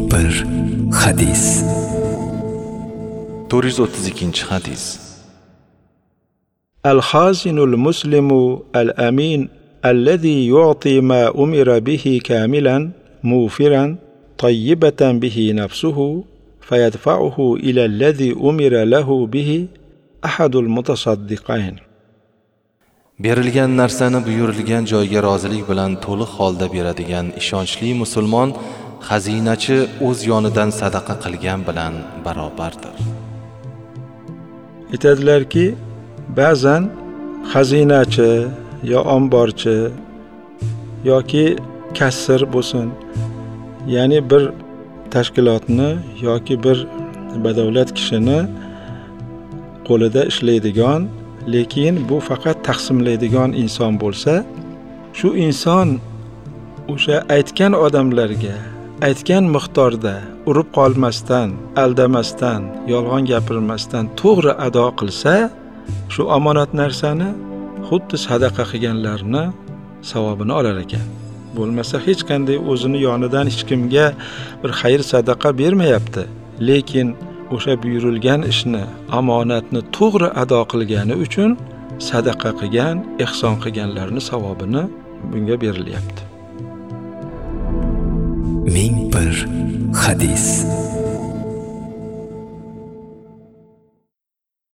bir hadis. 432 hadis. الخازن المسلم الأمين الذي يعطي ما أمر به كاملا موفرا طيبة به نفسه فيدفعه إلى الذي أمر له به أحد المتصدقين. Berilgan narsani buyurilgan joyga rozilik bilan to'liq holda beradigan ishonchli musulmon xazinachi o'z yonidan sadaqa qilgan bilan barobardir. Aytadilarki, ba'zan xazinachi yo omborchi yoki kassir bo'lsin, ya'ni bir tashkilotni yoki bir badavlat kishini qo'lida ishlaydigan, lekin bu faqat taqsimlaydigan inson bo'lsa, shu inson o'sha aytgan odamlarga aytgan miqdorda urib qolmasdan, aldamasdan, yolg'on gapirmasdan to'g'ri ado qilsa, shu omonat narsani xuddi sadaqa qilganlarni savobini olar ekan. Bo'lmasa hech qanday o'zini yonidan hech kimga bir xayr sadaqa bermayapti, lekin o'sha buyurilgan ishni, omonatni to'g'ri ado qilgani uchun sadaqa qilgan, ihson qilganlarning savobini bunga berilyapti. Ming bir hadis.